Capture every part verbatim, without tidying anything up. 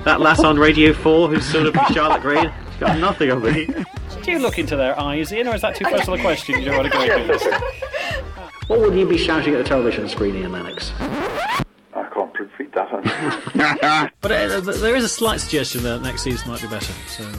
that lass on Radio four who's sort of Charlotte Green, she's got nothing on me. Do you look into their eyes, Ian, or is that too personal a question? You don't want to go into this? What would you be shouting at the television screen, Ian Lennox? I can't repeat that one. But uh, there is a slight suggestion that next season might be better. So, uh...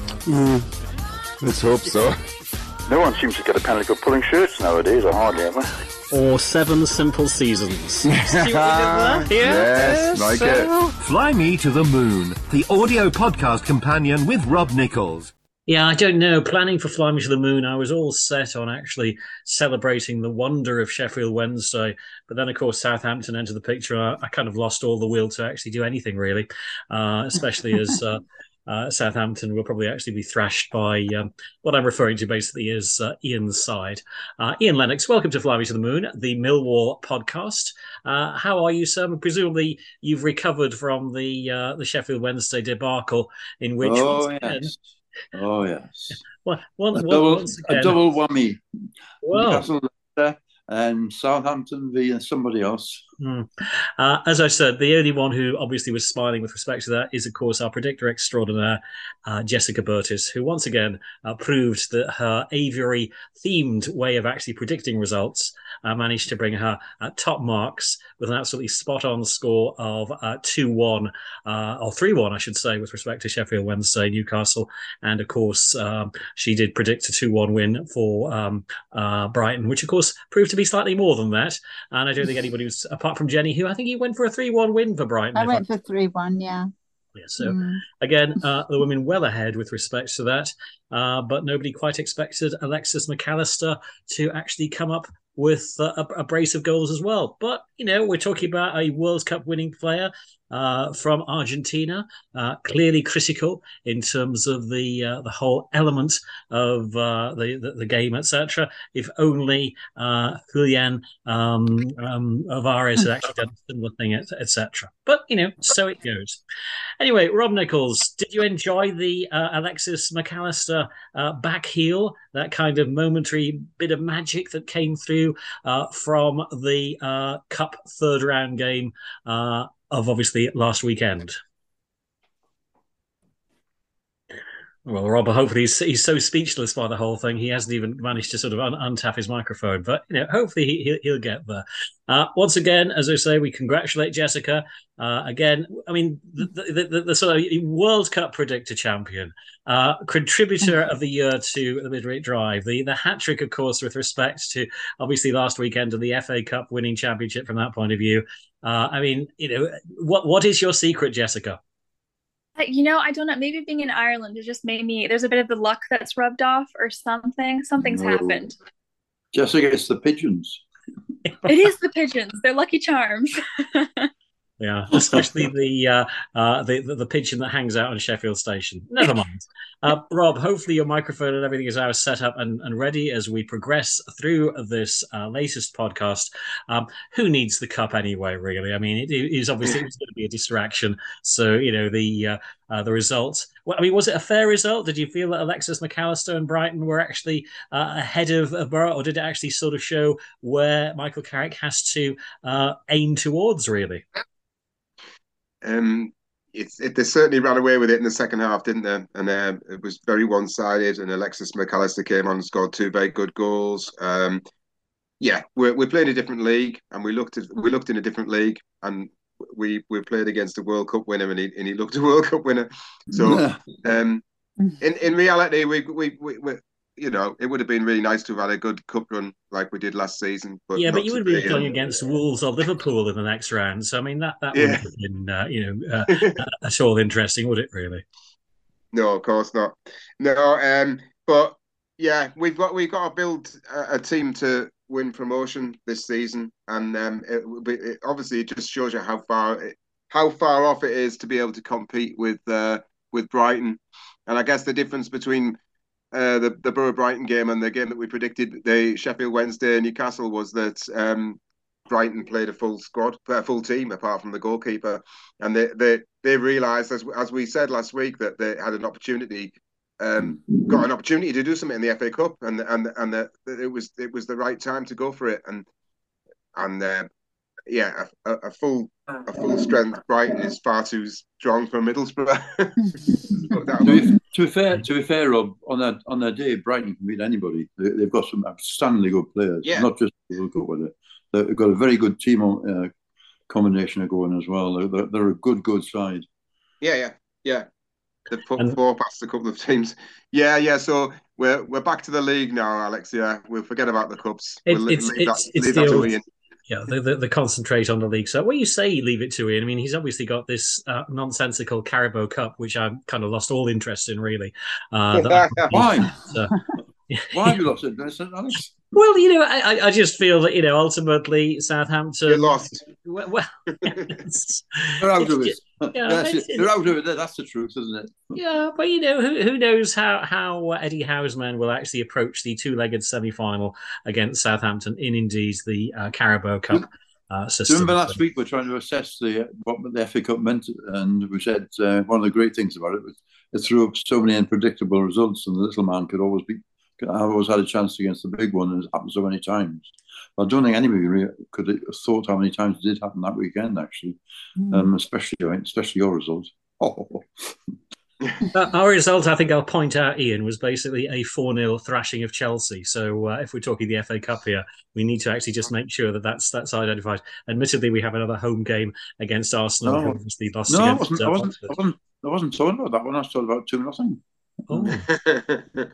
mm, let's hope so. No one seems to get a penalty for pulling shirts nowadays, or hardly ever. Or Seven Simple Seasons. See what we did there? Yeah? Yes, like so... it. Fly Me to the Moon, the audio podcast companion with Rob Nichols. Yeah, I don't know. Planning for Fly Me to the Moon, I was all set on actually celebrating the wonder of Sheffield Wednesday. But then, of course, Southampton entered the picture. I, I kind of lost all the will to actually do anything, really, uh, especially as... Uh, Uh, Southampton will probably actually be thrashed by um, what I'm referring to basically is uh, Ian's side. Uh, Ian Lennox, welcome to Fly Me to the Moon, the Millwall podcast. Uh, how are you, sir? Presumably you've recovered from the uh, the Sheffield Wednesday debacle in which... Oh, yes. Again, oh, yes. Well, one, a, double, once again, a double whammy. Wow. Newcastle and Southampton via somebody else. Hmm. Uh, as I said, the only one who obviously was smiling with respect to that is, of course, our predictor extraordinaire, uh, Jessica Burtis, who once again uh, proved that her aviary-themed way of actually predicting results uh, managed to bring her uh, top marks with an absolutely spot-on score of uh, two one, uh, or three one, I should say, with respect to Sheffield Wednesday, Newcastle. And, of course, um, she did predict a two one win for um, uh, Brighton, which, of course, proved to be slightly more than that. And I don't think anybody was... apart from Jenny, who I think he went for a three one win for Brighton. I went I... for three one, yeah. Yeah, so, mm. again, uh, the women well ahead with respect to that, uh, but nobody quite expected Alexis McAllister to actually come up with uh, a, a brace of goals as well. But, you know, we're talking about a World Cup winning player uh, from Argentina, uh, clearly critical in terms of the uh, the whole element of uh, the, the the game, et cetera. If only uh, Julian um, um, Alvarez had actually done a similar thing, et cetera. But, you know, so it goes. Anyway, Rob Nichols, did you enjoy the uh, Alexis McAllister uh, back heel, that kind of momentary bit of magic that came through uh, from the uh, Cup third round game uh, of obviously last weekend? Well, Rob, hopefully he's, he's so speechless by the whole thing, he hasn't even managed to sort of un- untap his microphone. But, you know, hopefully he, he'll, he'll get there. Uh, once again, as I say, we congratulate Jessica. Uh, again, I mean, the, the, the, the sort of World Cup predictor champion, uh, contributor of the year to the Midweek Drive, the, the hat-trick, of course, with respect to, obviously, last weekend and the F A Cup winning championship from that point of view. Uh, I mean, you know, what what is your secret, Jessica? You know, I don't know. Maybe being in Ireland has just made me, there's a bit of the luck that's rubbed off or something. Something's No. happened. Jessica, it's the pigeons. It is the pigeons. They're Lucky Charms. Yeah, especially the, uh, uh, the the the pigeon that hangs out on Sheffield Station. Never mind. Uh, Rob, hopefully your microphone and everything is now set up and, and ready as we progress through this uh, latest podcast. Um, who needs the cup anyway, really? I mean, it is obviously it's going to be a distraction. So, you know, the uh, uh, the result... Well, I mean, was it a fair result? Did you feel that Alexis McAllister and Brighton were actually uh, ahead of, of Borough, or did it actually sort of show where Michael Carrick has to uh, aim towards, really? Um, it's it, they certainly ran away with it in the second half, didn't they? And um, it was very one-sided. And Alexis McAllister came on and scored two very good goals. Um, yeah, we're we're playing a different league, and we looked at we looked in a different league, and we we played against a World Cup winner, and he and he looked a World Cup winner. So, um, in in reality, we we we. we you know, it would have been really nice to have had a good cup run like we did last season. But yeah, but you would be today. playing against Wolves or Liverpool in the next round. So, I mean, that, that Yeah. wouldn't have been, uh, you know, uh, at all interesting, would it, really? No, of course not. No, um, but yeah, we've got we've got to build a, a team to win promotion this season, and um, it, it obviously it just shows you how far it, how far off it is to be able to compete with uh, with Brighton. And I guess the difference between Uh, the the Borough Brighton game and the game that we predicted, the Sheffield Wednesday Newcastle, was that um, Brighton played a full squad, a full team apart from the goalkeeper, and they they they realised, as as we said last week, that they had an opportunity, um, got an opportunity to do something in the F A Cup, and and and that it was it was the right time to go for it, and and uh, yeah, a, a full a full strength Brighton is far too strong for Middlesbrough. to, be, to be fair, to be fair, Rob, on their on their day, Brighton can beat anybody. They, they've got some outstandingly good players, yeah. not just good with it. They've got a very good team uh, combination going as well. They're, they're a good, good side. Yeah, yeah, yeah. They've put And, four past a couple of teams. Yeah, yeah. So we're we're back to the league now, Alex. Yeah, we'll forget about the cups. it, We'll it's leave it's that, it's leave the that to old, Ian. yeah, the, the the concentrate on the league. So when you say leave it to Ian, I mean he's obviously got this uh, nonsensical Carabao Cup, which I've kind of lost all interest in, really. Uh, that Why? uh, Why have you lost interest, Alex? Well, you know, I, I just feel that, you know, ultimately Southampton. You're lost. Well, well it's, they're out of it. Just, yeah, That's it's, it. They're out of it. That's the truth, isn't it? Yeah, but you know, who who knows how how Eddie Howe's men will actually approach the two-legged semi-final against Southampton in indeed the uh, Carabao Cup uh, system. Do you remember last week we were trying to assess the what the F A Cup meant, and we said uh, one of the great things about it was it threw up so many unpredictable results, and the little man could always be. I've always had a chance against the big one, and it's happened so many times. But I don't think anybody really could have thought how many times it did happen that weekend, actually, mm. um, especially especially your result. Oh. uh, our result, I think I'll point out, Ian, was basically a four nil thrashing of Chelsea. So uh, if we're talking the F A Cup here, we need to actually just make sure that that's that's identified. Admittedly, we have another home game against Arsenal, no. who obviously lost no, against. I wasn't, uh, I, wasn't, I, wasn't, I wasn't talking about that one. I was talking about two nothing. Oh.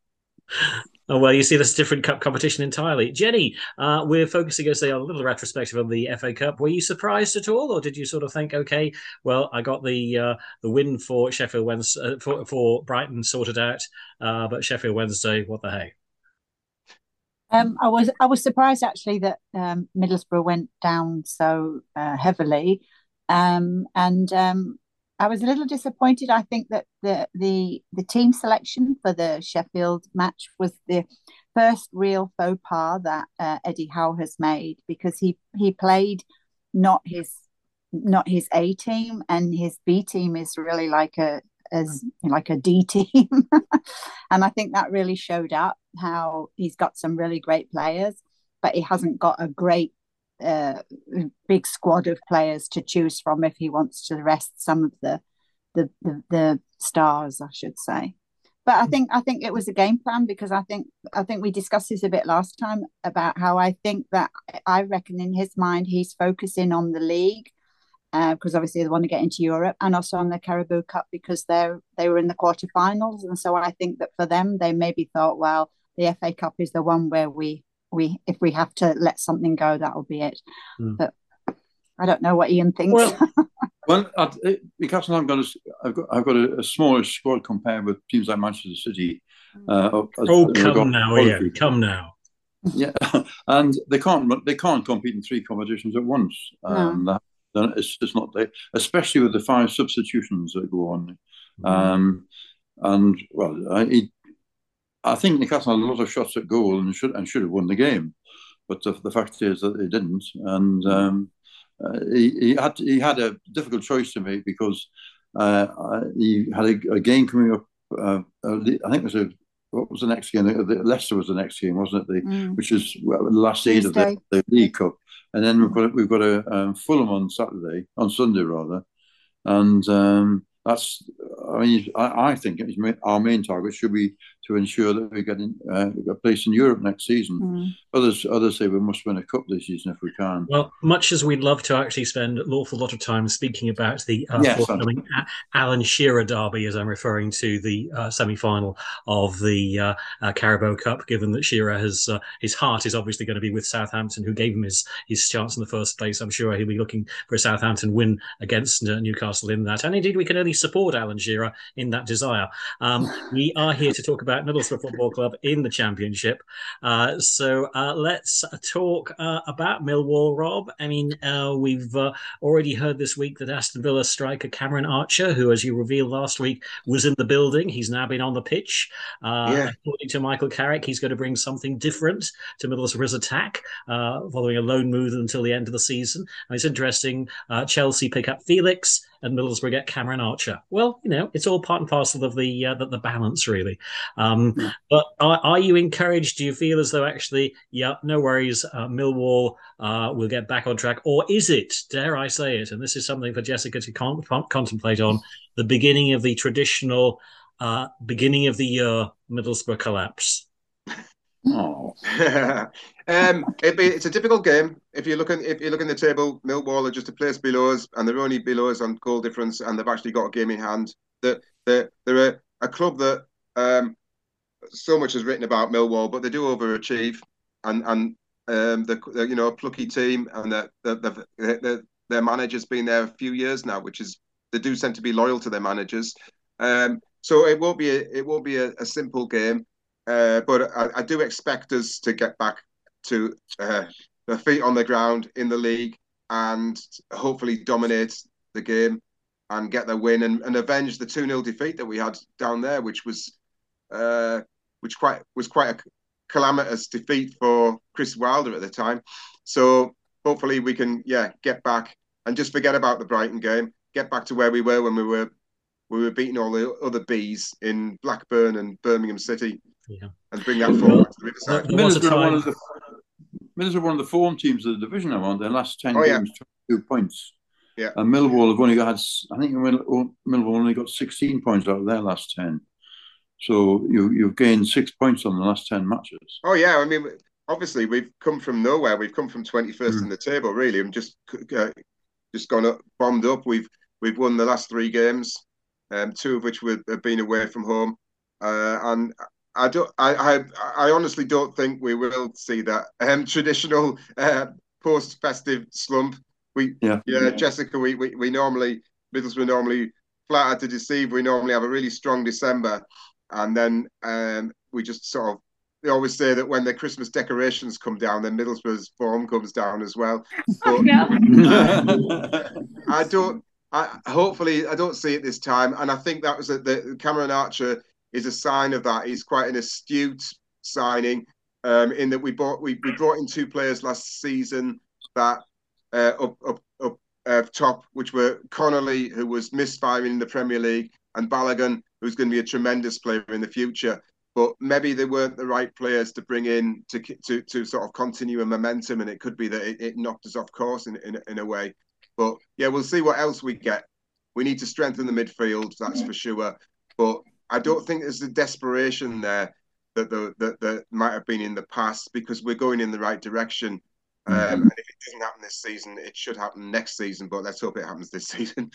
Oh, well, you see, this different cup competition entirely. Jenny, uh, we're focusing, as say, on a little retrospective on the F A Cup. Were you surprised at all, or did you sort of think, okay, well, I got the uh, the win for Sheffield Wednesday, uh, for, for Brighton sorted out, uh, but Sheffield Wednesday, what the heck? Um, I was I was surprised actually that um, Middlesbrough went down so uh, heavily, um, and. Um, I was a little disappointed. I think that the the the team selection for the Sheffield match was the first real faux pas that uh, Eddie Howe has made, because he he played not his not his A team, and his B team is really like a as like a D team, and I think that really showed up how he's got some really great players, but he hasn't got a great uh, big squad of players to choose from if he wants to rest some of the the the, the stars, I should say. But I think I think it was a game plan, because I think I think we discussed this a bit last time about how I think that I reckon in his mind he's focusing on the league, uh, because obviously they want to get into Europe, and also on the Carabao Cup because they're they were in the quarterfinals, and so I think that for them they maybe thought, well, the F A Cup is the one where we we if we have to let something go, that'll be it. Mm. But I don't know what Ian thinks. Well, well at, because I've got a, I've got I've got a, a smaller squad compared with teams like Manchester City. Uh, oh, come now, Ian! Come now. Yeah, and they can't they can't compete in three competitions at once. Um, no. that, it's just not there, especially with the five substitutions that go on. Mm. Um, and well, I, I think Newcastle had a lot of shots at goal and should and should have won the game, but the, the fact is that they didn't. And um, uh, he, he had he had a difficult choice to make, because uh, he had a, a game coming up. Uh, I think it was a what was the next game? The, Leicester was the next game, wasn't it? The, mm. Which is well, the last eight of the, the League Cup, and then we've got we've got a um, Fulham on Saturday, on Sunday rather, and. Um, That's, I mean, I, I think our main target should be to ensure that we get in, uh, a place in Europe next season. Mm. Others, others say we must win a cup this season if we can. Well, much as we'd love to actually spend an awful lot of time speaking about the uh, yes, forthcoming Alan Shearer derby, as I'm referring to the uh, semi-final of the uh, uh, Carabao Cup, given that Shearer has uh, his heart is obviously going to be with Southampton, who gave him his his chance in the first place. I'm sure he'll be looking for a Southampton win against uh, Newcastle in that, and indeed we can only support Alan Shearer in that desire. Um, we are here to talk about Middlesbrough Football Club in the Championship. Uh, so uh, let's talk uh, about Millwall, Rob. I mean, uh, we've uh, already heard this week that Aston Villa striker Cameron Archer, who, as you revealed last week, was in the building. He's now been on the pitch. Uh, yeah. According to Michael Carrick, he's going to bring something different to Middlesbrough's attack, uh, following a loan move until the end of the season. And it's interesting, uh, Chelsea pick up Felix, and Middlesbrough get Cameron Archer. Well, you know, it's all part and parcel of the uh, the, the balance, really. Um, yeah. But are, are you encouraged? Do you feel as though actually, yeah, no worries, uh, Millwall uh, will get back on track? Or is it, dare I say it, and this is something for Jessica to con- con- contemplate on, the beginning of the traditional uh, beginning of the year Middlesbrough collapse? Oh, um, it be, it's a difficult game. If you look at if you look in the table, Millwall are just a place below us, and they're only below us on goal difference, and they've actually got a game in hand. That they're, they're, they're a, a club that um, so much is written about Millwall, but they do overachieve, and and um, they're, they're you know a plucky team, and that the the their manager's been there a few years now, which is they do tend to be loyal to their managers. Um, so it won't be a, it won't be a, a simple game. Uh, but I, I do expect us to get back to uh, the feet on the ground in the league and hopefully dominate the game and get the win and, and avenge the two nil defeat that we had down there, which was uh, which quite was quite a calamitous defeat for Chris Wilder at the time. So hopefully we can yeah get back and just forget about the Brighton game, get back to where we were when we were we were beating all the other bees in Blackburn and Birmingham City. Yeah. And bring that forward to the Riverside. Middlesbrough are one of the Middlesbrough are one of the form teams of the division now. On their last ten oh, games, yeah. twenty-two points. Yeah. And Millwall have only got, I think Millwall only got sixteen points out of their last ten. So you you've gained six points on the last ten matches. Oh yeah, I mean, obviously we've come from nowhere. We've come from twenty-first mm. in the table, really, and just uh, just gone up, bombed up. We've we've won the last three games, um, two of which would have been away from home, uh, and. I don't. I, I. I honestly don't think we will see that um, traditional uh, post-festive slump. We, yeah, yeah Jessica. We, we, we normally Middlesbrough normally flat out to deceive. We normally have a really strong December, and then um, we just sort of. They always say that when the Christmas decorations come down, then Middlesbrough's form comes down as well. But, uh, I don't. I hopefully I don't see it this time, and I think that was a, the Cameron Archer. Is a sign of that. He's quite an astute signing um, in that we bought we, we brought in two players last season that uh, up up up uh, top, which were Connolly, who was misfiring in the Premier League, and Balogun, who's going to be a tremendous player in the future. But maybe they weren't the right players to bring in to to to sort of continue a momentum, and it could be that it, it knocked us off course in, in in a way. But yeah, we'll see what else we get. We need to strengthen the midfield, that's for sure. But I don't think there's a desperation there that the, that that might have been in the past because we're going in the right direction. Um, mm-hmm. And if it doesn't happen this season, it should happen next season. But let's hope it happens this season.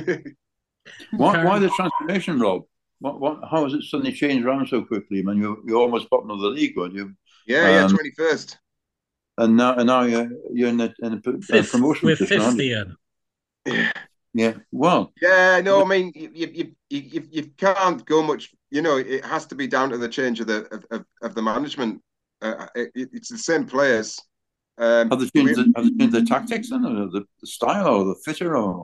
why, why the transformation, Rob? What, what, how has it suddenly changed around so quickly? I mean, you're, you're almost bottom of the league, weren't you? Yeah, um, yeah, twenty-first. And now, and now you're, you're in the, in the fifth, promotion. We're fifth, Ian. Yeah. Yeah, well. Yeah, no, I mean, you you you you can't go much. You know, it has to be down to the change of the of, of the management. Uh, it, it's the same players. Um, have they changed we, the, have they changed the tactics then, or the, the style, or the fitter, or?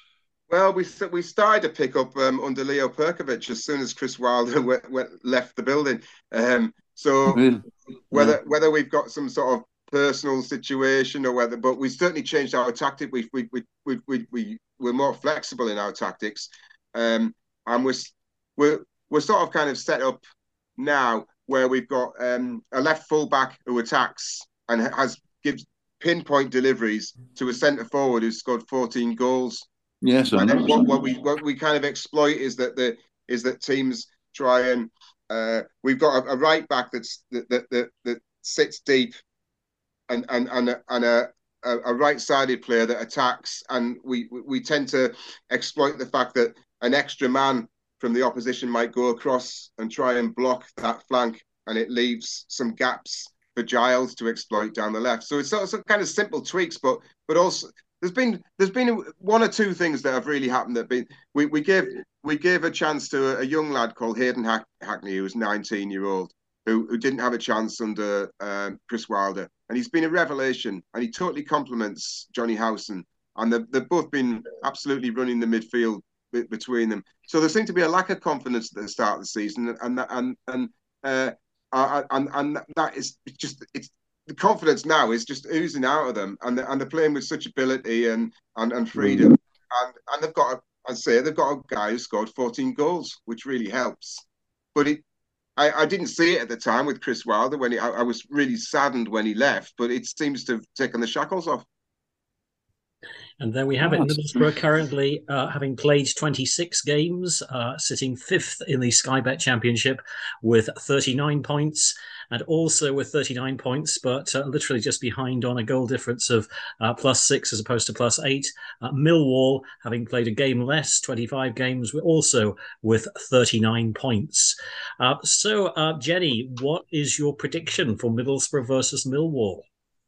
Well, we we started to pick up um, under Leo Perkovic as soon as Chris Wilder went, went, left the building. Um, so really? whether yeah. whether we've got some sort of personal situation or whether, but we certainly changed our tactic. We we we we we. we We're more flexible in our tactics, um, and we're we're we're sort of kind of set up now where we've got um, a left fullback who attacks and has gives pinpoint deliveries to a centre forward who's scored fourteen goals. Yes, I know. What, what we what we kind of exploit is that the is that teams try and uh, we've got a, a right back that's that that that, that sits deep, and and and a, and a A, a right-sided player that attacks, and we we tend to exploit the fact that an extra man from the opposition might go across and try and block that flank, and it leaves some gaps for Giles to exploit down the left. So it's sort of some kind of simple tweaks, but but also there's been there's been one or two things that have really happened. That been we we gave we gave a chance to a, a young lad called Hayden Hack, Hackney, who's nineteen year old. Who, who didn't have a chance under um, Chris Wilder. And he's been a revelation, and he totally complements Johnny Howson. And they've, they've both been absolutely running the midfield b- between them. So there seemed to be a lack of confidence at the start of the season, and that, and and uh, uh, and and that is just it's the confidence now is just oozing out of them, and and they're playing with such ability and and, and freedom, and and they've got a I'd say they've got a guy who scored fourteen goals, which really helps. But it, I, I didn't see it at the time with Chris Wilder when he, I, I was really saddened when he left, but it seems to have taken the shackles off. And there we have it. Middlesbrough currently uh, having played twenty-six games, uh, sitting fifth in the Sky Bet Championship with thirty-nine points, and also with thirty-nine points, but uh, literally just behind on a goal difference of uh, plus six as opposed to plus eight. Uh, Millwall, having played a game less, twenty-five games, also with thirty-nine points. Uh, so, uh, Jenny, what is your prediction for Middlesbrough versus Millwall?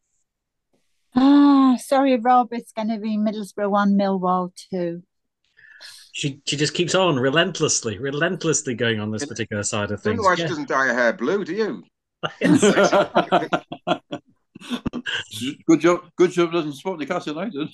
Ah, sorry, Rob. It's going to be Middlesbrough one, Millwall two. She she just keeps on relentlessly, relentlessly going on this particular side of I don't things. know why Yeah. she doesn't dye her hair blue, do you? Good job. Good job doesn't support Newcastle United.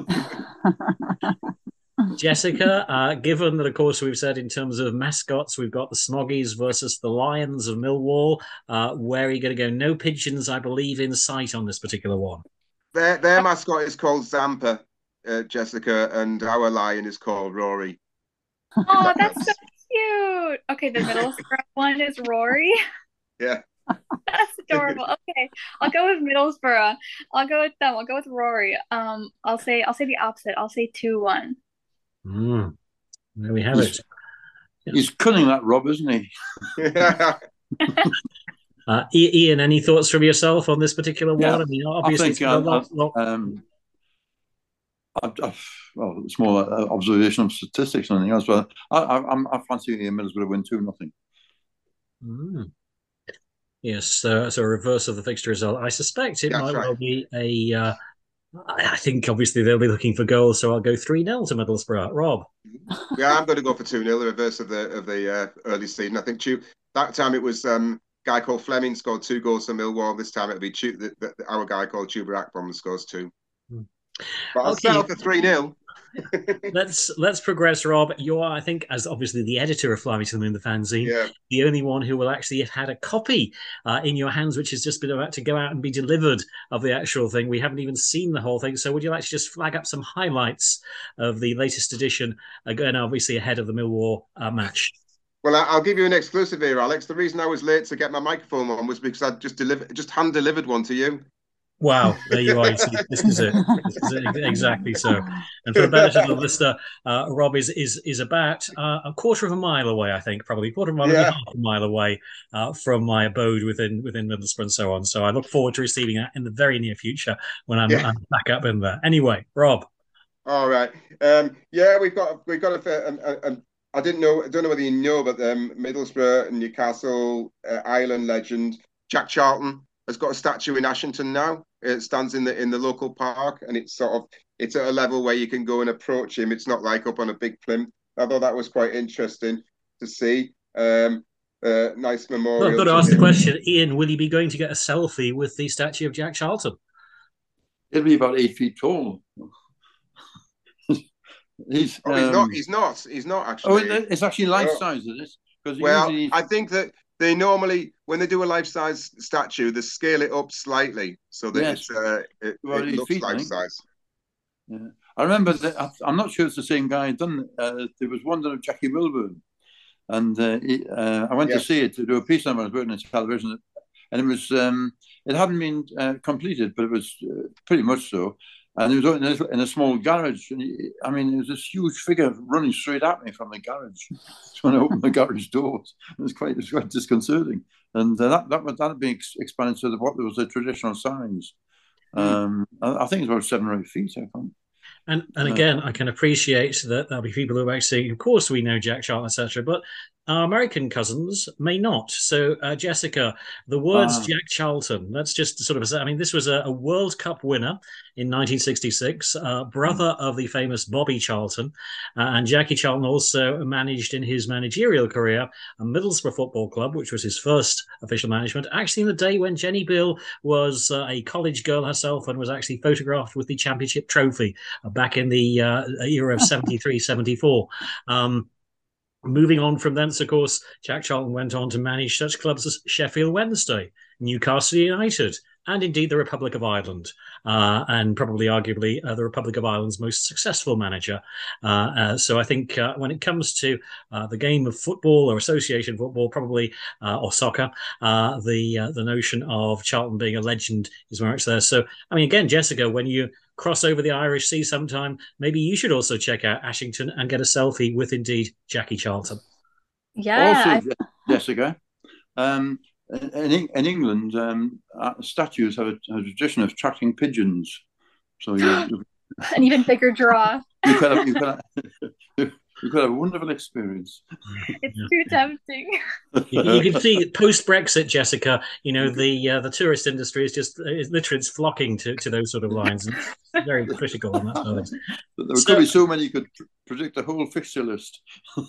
Jessica, uh, given that, of course, we've said in terms of mascots, we've got the Smoggies versus the Lions of Millwall. Uh, where are you going to go? No pigeons, I believe, in sight on this particular one. Their their mascot is called Zampa, uh, Jessica, and our lion is called Rory. Oh, that's so cute. Okay, the Middlesbrough one is Rory. Yeah. That's adorable. Okay, I'll go with Middlesbrough. I'll go with them. I'll go with Rory. Um, I'll say I'll say the opposite. I'll say two one. Mm. There we have He's, it. he's cunning, that Rob, isn't he? uh, Ian, any thoughts from yourself on this particular one? Yeah, I mean, obviously, I it's think, a uh, lot, lot... Um, I, I, well, it's more like an observation of statistics than anything else, but I, I, I'm, I fancy Middlesbrough win two nothing. Mm. Yes, uh, so a reverse of the fixture result. I suspect it That's might right. well be a. Uh, I I think obviously they'll be looking for goals, so I'll go three nil to Middlesbrough. Rob. Yeah, I'm going to go for two nil, the reverse of the of the uh, early season. I think Chew, that time it was um, a guy called Fleming scored two goals for Millwall. This time it'll be Chew, the, the, our guy called Chuba Akpom scores two. Hmm. But I'll Okay. settle for three nil. let's let's progress, Rob. You're, I think, as obviously the editor of Fly Me to the Moon, the fanzine, Yeah. the only one who will actually have had a copy uh, in your hands, which has just been about to go out and be delivered of the actual thing. We haven't even seen the whole thing. So would you like to just flag up some highlights of the latest edition, again, obviously ahead of the Millwall uh, match? Well, I- I'll give you an exclusive here, Alex. The reason I was late to get my microphone on was because I just delivered, just hand delivered one to you. Wow, there you are. You see, this is it. This is it. Exactly so. And for the benefit of the listener, uh, Rob is is is about uh, a quarter of a mile away, I think, probably a quarter of a mile, maybe Yeah. half a mile away uh, from my abode within within Middlesbrough and so on. So I look forward to receiving that in the very near future when I'm, Yeah. I'm back up in there. Anyway, Rob. All right. Um, yeah, we've got we've got a, a, a, a I didn't know I don't know whether you know, but um, Middlesbrough and Newcastle uh, Ireland legend Jack Charlton has got a statue in Ashington now. It stands in the in the local park, and it's sort of it's at a level where you can go and approach him. It's not like up on a big plinth. I thought that was quite interesting to see. Um, uh, nice memorial. Well, I've got to to ask the him. question, Ian, will you be going to get a selfie with the statue of Jack Charlton? It'll be about eight feet tall. he's, Oh, he's um, not. He's not. He's not oh, actually. it- it's actually life Oh. size, is it? Because Well, usually, I think that they normally, when they do a life-size statue, they scale it up slightly so that Yes. it's uh, it, Well, it eight looks feet, I think. life-size. yeah. I remember that. I, I'm not sure it's the same guy done. Uh, there was one done of Jackie Wilburn, and uh, he, uh, I went Yes. to see it to do a piece on it. I was working in television, and it was um, it hadn't been uh, completed, but it was uh, pretty much so. And it was in a, in a small garage. And he, I mean, it was this huge figure running straight at me from the garage. So when I opened the garage doors, it was quite, it was quite disconcerting. And uh, that that would that be ex- expanded to the, what there was the traditional size. Um, I, I think it's about seven or eight feet. I think. And and Uh, again, I can appreciate that there'll be people who are actually, of course, we know Jack Charlton, et cetera, but our American cousins may not. So, uh, Jessica, the words Ah. Jack Charlton, that's just sort of, I mean, this was a, a World Cup winner in nineteen sixty-six, uh, brother of the famous Bobby Charlton. Uh, and Jackie Charlton also managed in his managerial career a Middlesbrough Football Club, which was his first official management, actually in the day when Jenny Bill was uh, a college girl herself and was actually photographed with the championship trophy uh, back in the uh, era of seventy-three, seventy-four. Um, moving on from thence, of course, Jack Charlton went on to manage such clubs as Sheffield Wednesday, Newcastle United, and indeed the Republic of Ireland, uh, and probably arguably uh, the Republic of Ireland's most successful manager. Uh, uh, so I think uh, when it comes to uh, the game of football or association football, probably uh, or soccer, uh, the uh, the notion of Charlton being a legend is very much there. So I mean, again, Jessica, when you cross over the Irish Sea sometime, maybe you should also check out Ashington and get a selfie with indeed Jackie Charlton. Yeah. Also, I... Jessica, um, in, in England, um, statues have a, have a tradition of attracting pigeons. So you, you an even bigger draw. You could have, you could have, you could have a wonderful experience. It's yeah. too tempting. You, you can see post Brexit, Jessica. You know the uh, the tourist industry is just is literally it's flocking to, to those sort of lines. And it's very critical on that side. There so, could be so many you could predict a whole fixture list.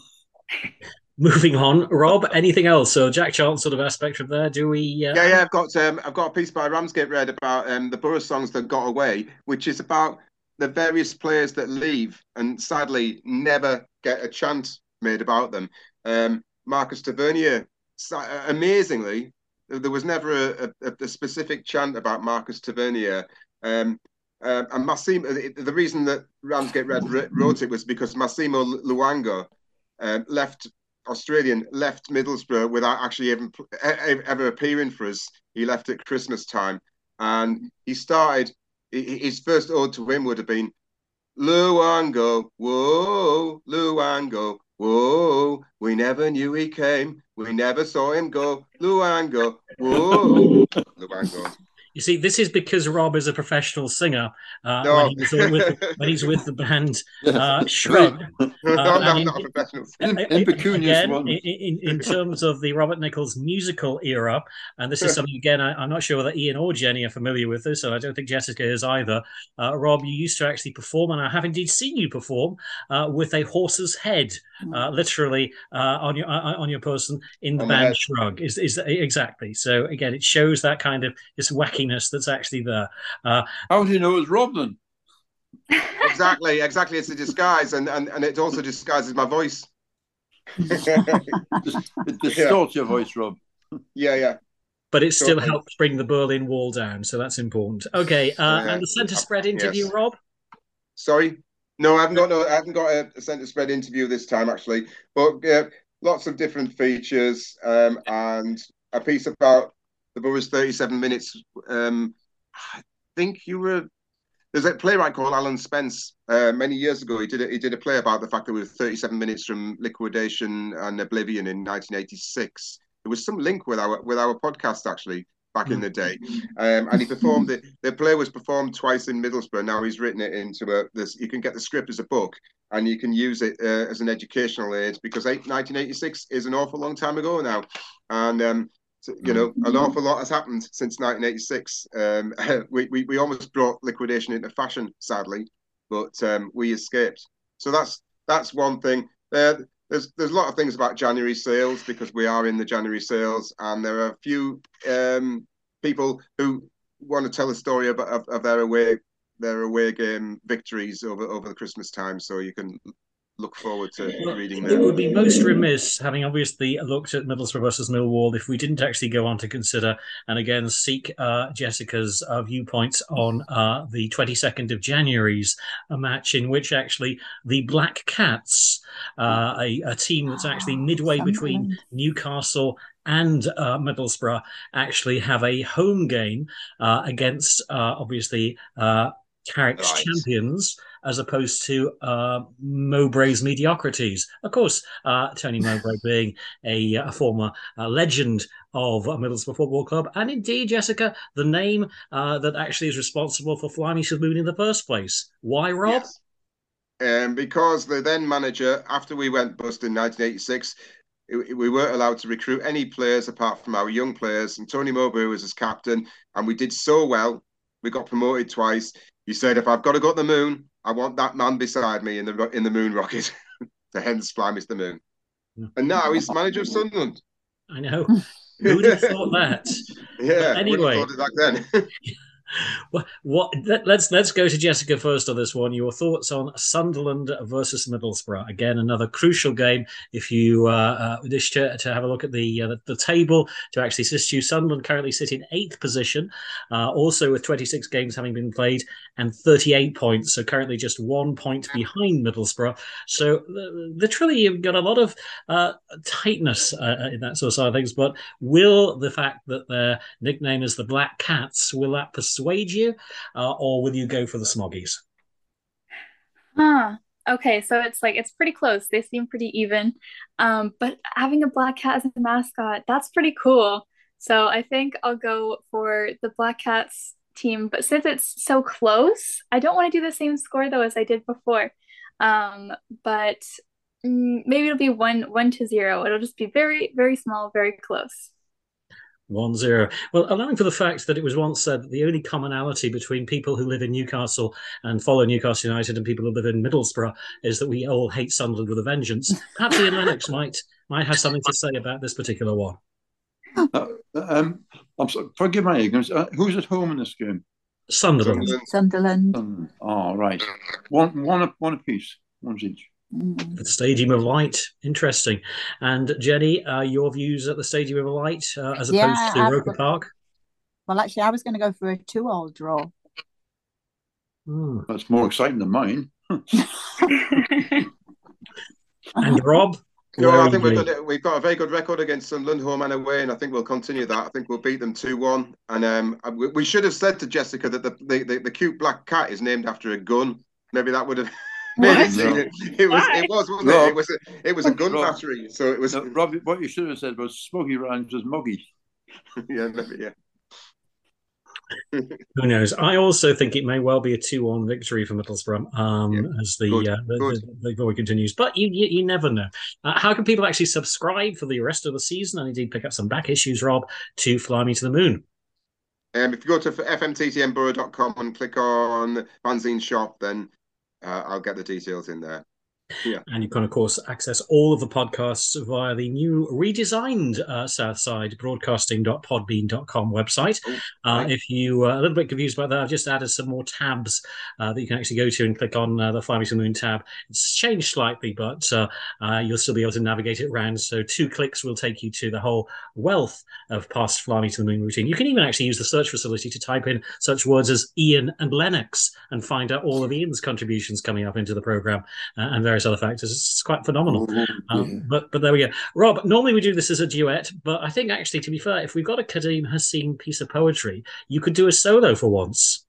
Moving on, Rob. Anything else? So Jack Charlton sort of aspect from there. Do we? Uh... Yeah, yeah. I've got um, I've got a piece by Ramsgate read about um, the Borough songs that got away, which is about the various players that leave and sadly never get a chant made about them. Um, Marcus Tavernier, amazingly, there was never a, a, a specific chant about Marcus Tavernier. Um, uh, and Massimo, the reason that Ramsgate Red wrote it was because Massimo Luango uh, left Australian left Middlesbrough without actually even ever appearing for us. He left at Christmas time, and he started. His first ode to him would have been Luango, whoa, Luango, whoa. We never knew he came. We never saw him go. Luango, whoa, Luango. You see, this is because Rob is a professional singer uh, no. when, he's with, when he's with the band uh, Shrug. Uh, no, no, I'm not a professional singer. In, in, again, in, in, in terms of the Robert Nichols musical era, and this is something, again, I, I'm not sure whether Ian or Jenny are familiar with this, so I don't think Jessica is either. Uh, Rob, you used to actually perform, and I have indeed seen you perform uh, with a horse's head, uh, literally uh, on your uh, on your person in the on band the Shrug. Is, is exactly. So, again, it shows that kind of this wacky that's actually there. Uh, How do you know it's Rob then? Exactly, exactly. It's a disguise, and, and, and it also disguises my voice. It distorts yeah. your voice, Rob. Yeah, yeah. But it still totally. helps bring the Berlin Wall down, so that's important. Okay, uh, yeah. and the centre spread interview, yes. Rob? Sorry, no, I haven't got no, I haven't got a, a centre spread interview this time actually, but uh, lots of different features um, and a piece about the Borough's thirty-seven minutes. Um, I think you were. There's a playwright called Alan Spence. Uh, many years ago, he did a, he did a play about the fact that we were thirty-seven minutes from liquidation and oblivion in nineteen eighty-six. There was some link with our with our podcast actually back in the day, um, and he performed it. The play was performed twice in Middlesbrough. Now he's written it into a. This you can get the script as a book, and you can use it uh, as an educational aid because nineteen eighty-six is an awful long time ago now, and. Um, So, you know, an awful lot has happened since nineteen eighty-six. Um, we, we we almost brought liquidation into fashion, sadly, but um, we escaped. So that's that's one thing. Uh, there's there's a lot of things about January sales because we are in the January sales, and there are a few um, people who want to tell a story about of, of their away their away game victories over over the Christmas time. So you can look forward to well, reading that. It would be most remiss, having obviously looked at Middlesbrough versus Millwall, if we didn't actually go on to consider and again seek uh, Jessica's uh, viewpoints on uh, the twenty-second of January's a match in which actually the Black Cats, uh, a, a team that's actually midway between Newcastle and uh, Middlesbrough, actually have a home game uh, against uh, obviously uh, Carrick's right. champions, as opposed to uh, Mowbray's mediocrities. Of course, uh, Tony Mowbray being a, a former uh, legend of Middlesbrough Football Club, and indeed, Jessica, the name uh, that actually is responsible for Fly Me to the Moon in the first place. Why, Rob? Yes. Um, because the then manager, after we went bust in nineteen eighty-six, it, we weren't allowed to recruit any players apart from our young players, and Tony Mowbray was his captain, and we did so well. We got promoted twice. He said, if I've got to go to the moon, I want that man beside me in the in the moon rocket. To hence Fly Me to the Moon. And now he's manager of Sunderland. I know. Who would have thought that? Yeah, but anyway, thought it back then. What, what let, let's let's go to Jessica first on this one. Your thoughts on Sunderland versus Middlesbrough? Again, another crucial game. If you uh, uh, wish to, to have a look at the, uh, the the table to actually assist you, Sunderland currently sit in eighth position, uh, also with twenty-six games having been played and thirty-eight points. So currently just one point behind Middlesbrough. So uh, literally, you've got a lot of uh, tightness uh, in that sort of side of things. But will the fact that their nickname is the Black Cats, will that persuade you, uh, or will you go for the Smoggies? Huh. Okay, so it's like it's pretty close. They seem pretty even. Um, but having a black cat as a mascot, that's pretty cool. So I think I'll go for the Black Cats team. But since it's so close, I don't want to do the same score though as I did before. Um, but mm, maybe it'll be one one to zero. It'll just be very, very small, very close. One zero. Well, allowing for the fact that it was once said that the only commonality between people who live in Newcastle and follow Newcastle United and people who live in Middlesbrough is that we all hate Sunderland with a vengeance. Perhaps Ian Lennox might might have something to say about this particular one. Uh, um, I'm sorry, forgive my ignorance. Uh, who's at home in this game? Sunderland. Sunderland. Um, oh, right. One, one, one apiece. One's each. Mm. The Stadium of Light. Interesting. And Jenny, uh, your views at the Stadium of Light uh, as opposed Yeah, to I- Roker Park? Well, actually, I was going to go for a two-all draw. Hmm. That's more exciting than mine. And Rob? No, where I are think you? we've got, we've got a very good record against Sunderland, home and away, and I think we'll continue that. I think we'll beat them two one. And um, we, we should have said to Jessica that the, the, the, the cute black cat is named after a gun. Maybe that would have made What? it seem- No. it, it was Why? it was wasn't Rob. it? It was a, it was a gun Rob. battery. So it was No, Rob, what you should have said was Smoggy rhymes with Moggy. yeah, maybe, yeah. Who knows? I also think it may well be a two one victory for Middlesbrough um, Yeah. as the, Good, uh, the, good. the, the glory continues. But you, you, you never know. Uh, how can people actually subscribe for the rest of the season and indeed pick up some back issues, Rob, to Fly Me to the Moon? Um, if you go to f m t t n borough dot com and click on fanzine shop, then uh, I'll get the details in there. Yeah. And you can, of course, access all of the podcasts via the new redesigned uh, Southside broadcasting dot podbean dot com website. Oh, Uh, right. if you are a little bit confused about that, I've just added some more tabs uh, that you can actually go to and click on uh, the Fly Me to the Moon tab. It's changed slightly, but uh, uh, you'll still be able to navigate it around. So two clicks will take you to the whole wealth of past Fly Me to the Moon routine. You can even actually use the search facility to type in such words as Ian and Lennox and find out all of Ian's contributions coming up into the programme uh, and various other factors. It's quite phenomenal. Oh, Um, yeah. but but there we go. Rob, normally we do this as a duet, but I think actually, to be fair, if we've got a Kadeem Hussein piece of poetry, you could do a solo for once.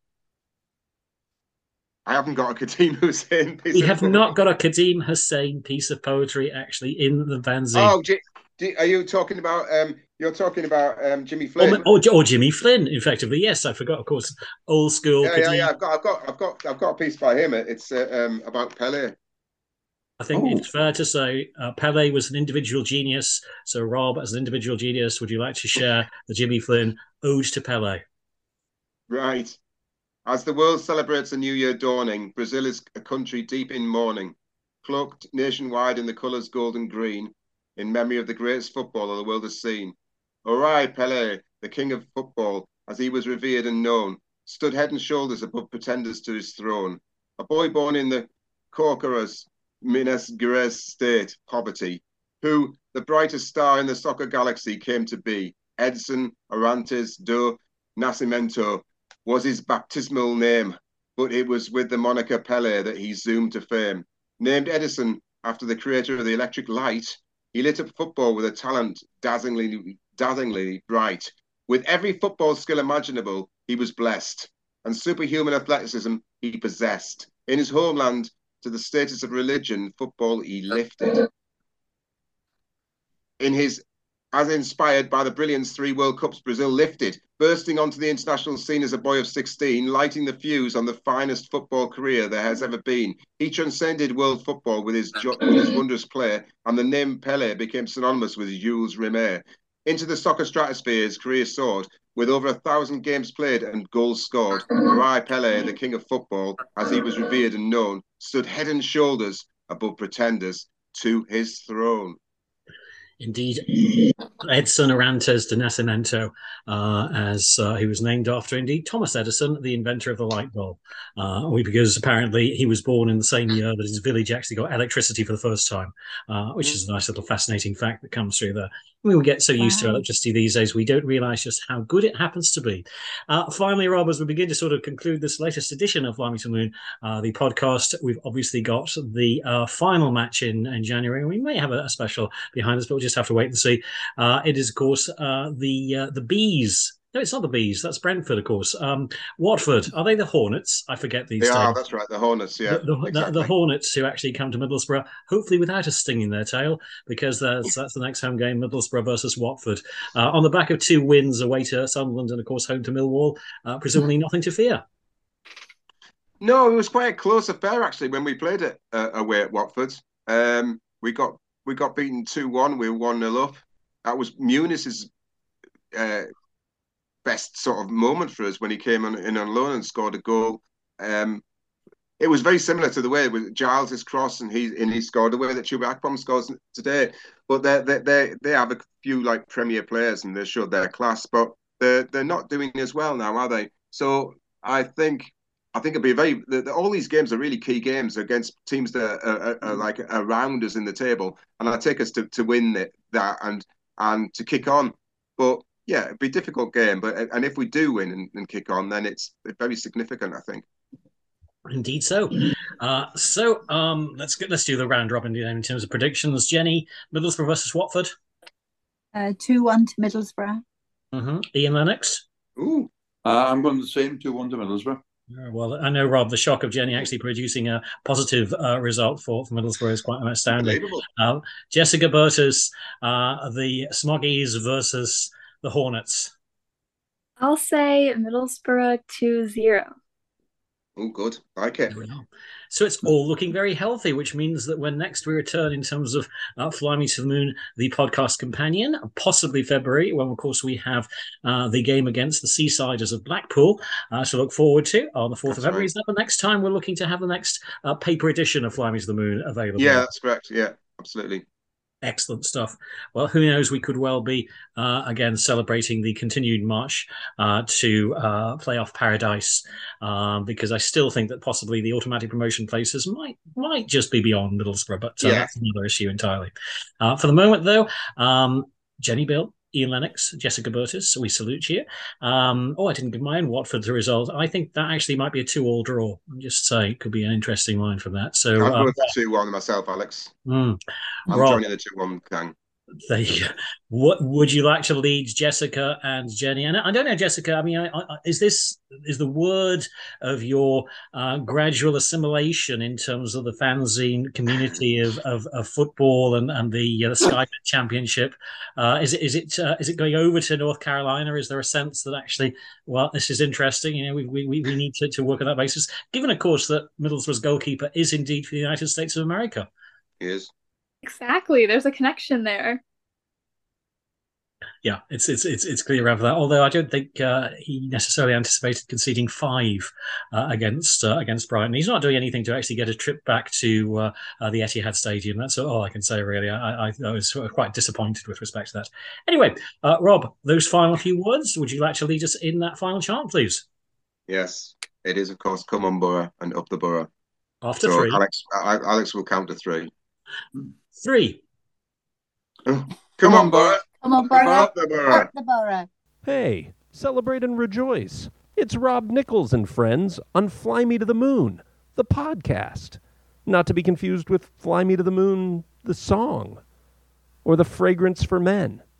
I haven't got a Kadeem Hussein piece We of have poetry. not got a Kadeem Hussein piece of poetry actually in the fanzine. Oh, J- J- are you talking about? Um, you're talking about um, Jimmy Or, Flynn. or, or Jimmy Flynn, effectively. Yes, I forgot, of course. Old school yeah, Kadeem. yeah, yeah. I've got, I've got, I've got, I've got a piece by him. It's uh, um, about Pele. I think Oh. it's fair to say uh, Pele was an individual genius. So, Rob, as an individual genius, would you like to share the Jimmy Flynn Ode to Pele? Right. As the world celebrates a new year dawning, Brazil is a country deep in mourning, cloaked nationwide in the colours gold and green, in memory of the greatest footballer the world has seen. Orai Pele, the king of football, as he was revered and known, stood head and shoulders above pretenders to his throne. A boy born in the Corcoras, Minas Gerais state, poverty, who, the brightest star in the soccer galaxy, came to be. Edson Arantes do Nascimento was his baptismal name, but it was with the moniker Pele that he zoomed to fame. Named Edison after the creator of the electric light, he lit up football with a talent dazzlingly, dazzlingly bright. With every football skill imaginable, he was blessed, and superhuman athleticism he possessed. In his homeland, to the status of religion, football he lifted. In his, as inspired by the brilliance three World Cups Brazil lifted, bursting onto the international scene as a boy of sixteen, lighting the fuse on the finest football career there has ever been. He transcended world football with his, with his wondrous play, and the name Pele became synonymous with Jules Rimet. Into the soccer stratosphere his career soared, with over a thousand games played and goals scored. Orai Pele, the king of football, as he was revered and known, stood head and shoulders above pretenders to his throne. Indeed, Edson Arantes de Nascimento, uh, as uh, he was named after, indeed, Thomas Edison, the inventor of the light bulb, uh, because apparently he was born in the same year that his village actually got electricity for the first time, uh, which is a nice little fascinating fact that comes through there. We will get so used wow. to electricity these days, we don't realise just how good it happens to be. Uh, finally, Rob, as we begin to sort of conclude this latest edition of Fly Me to the Moon, uh, the podcast, we've obviously got the uh, final match in, in January. We may have a, a special behind us, but we'll just have to wait and see. Uh, it is, of course, uh, the uh, the Bees. No, it's not the Bees. That's Brentford, of course. Um, Watford. Are they the Hornets? I forget these they days. They are, that's right. The Hornets, yeah. The, the, exactly. the, the Hornets who actually come to Middlesbrough, hopefully without a sting in their tail, because that's, that's the next home game, Middlesbrough versus Watford. Uh, on the back of two wins away to Sunderland and, of course, home to Millwall, uh, presumably nothing to fear. No, it was quite a close affair, actually, when we played it uh, away at Watford. Um, we got we got beaten two one. We were one nil up. That was Muniz' uh, best sort of moment for us when he came on, in on loan and scored a goal. Um, it was very similar to the way with Giles' cross and he and he scored the way that Chuba Akpom scores today. But they they they they have a few like Premier players and they showed their class, but they're they're not doing as well now, are they? So I think. I think it'll be very. The, the, all these games are really key games against teams that are, are, are like around us in the table, and I take us to, to win it, that and and to kick on. But yeah, it'd be a difficult game. But and if we do win and, and kick on, then it's very significant, I think. Indeed, so. Uh, so um, let's get let's do the round robin in terms of predictions. Jenny, Middlesbrough versus Watford. Uh, two one to Middlesbrough. Mm-hmm. Ian Lennox. Ooh, uh, I'm going the same two one to Middlesbrough. Well, I know, Rob, the shock of Jenny actually producing a positive uh, result for, for Middlesbrough is quite astounding. Uh, Jessica Burtis, uh, the Smoggies versus the Hornets. I'll say Middlesbrough two zero. Oh, good. I like it. So it's all looking very healthy, which means that when next we return in terms of uh, Fly Me to the Moon, the podcast companion, possibly February, when, of course, we have uh, the game against the Seasiders of Blackpool uh, to look forward to on the fourth that's of February. Right. Is that the next time we're looking to have the next uh, paper edition of Fly Me to the Moon available? Yeah, that's correct. Yeah, absolutely. Excellent stuff. Well, who knows? We could well be, uh, again, celebrating the continued march uh, to uh, playoff paradise, um, because I still think that possibly the automatic promotion places might might just be beyond Middlesbrough, but uh, yeah. that's another issue entirely. Uh, for the moment, though, um, Jenny Bill, Ian Lennox, Jessica Burtis, we salute you. Um, oh, I didn't give my own Watford the result. I think that actually might be a two-all draw. I'm just saying, it could be an interesting line from that. So I'm uh, going for two one myself, Alex. Mm, I'm Rob, joining the two one gang. There you go. What would you like to lead Jessica and Jenny? And I don't know, Jessica. I mean, I, I, is this is the word of your uh, gradual assimilation in terms of the fanzine community of, of, of football and and the, uh, the Sky Bet Championship? Uh, is it is it uh, is it going over to North Carolina? Is there a sense that actually, well, this is interesting? You know, we we we need to, to work on that basis. Given, of course, that Middlesbrough's goalkeeper is indeed for the United States of America. He is. Exactly. There's a connection there. Yeah, it's it's it's it's clear over that. Although I don't think uh, he necessarily anticipated conceding five uh, against uh, against Brighton. He's not doing anything to actually get a trip back to uh, uh, the Etihad Stadium. That's all I can say, really. I, I, I was sort of quite disappointed with respect to that. Anyway, uh, Rob, those final few words. Would you like to lead us in that final chant, please? Yes, it is, of course, come on, Borough, and up the Borough. After so three. Alex, Alex will count to three. Three. Oh, come on, Borough. Come on, Borough. Up the Borough. Up the Borough. Hey, celebrate and rejoice. It's Rob Nichols and friends on Fly Me to the Moon, the podcast. Not to be confused with Fly Me to the Moon, the song, or the Fragrance for Men.